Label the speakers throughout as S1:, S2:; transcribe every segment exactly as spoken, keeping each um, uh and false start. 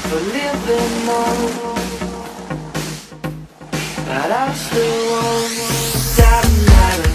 S1: for living on, but I still won't. Doesn't matter.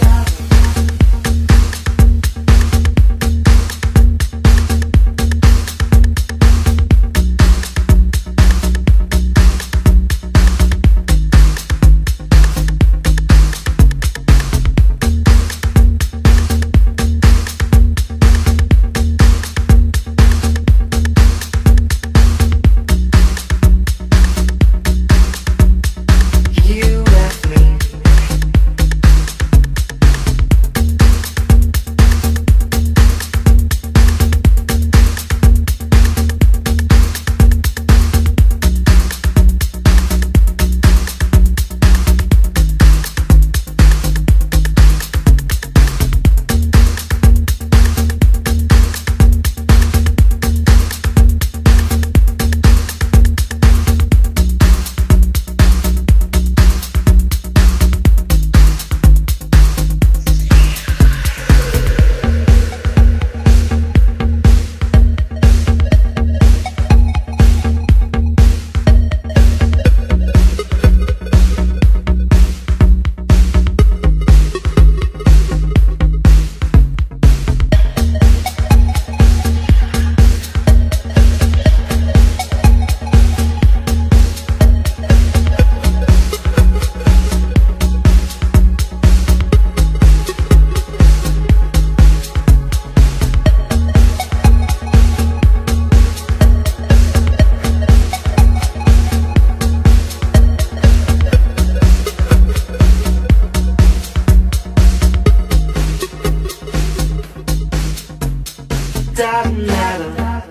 S1: Doesn't matter,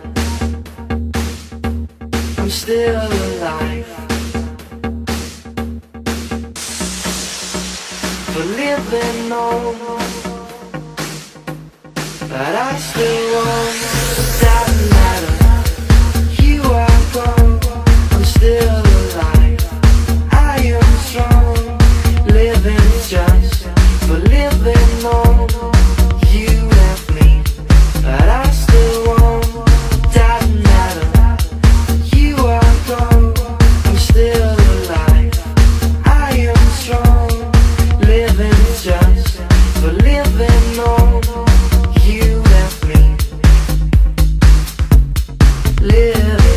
S1: I'm still alive, for living on, but I still won't. Doesn't matter, you are gone, I'm still alive, I am strong, living just for living on. You left me, but I still won't. Doesn't matter, you are gone, I'm still alive, I am strong, living just for living on. You left me, living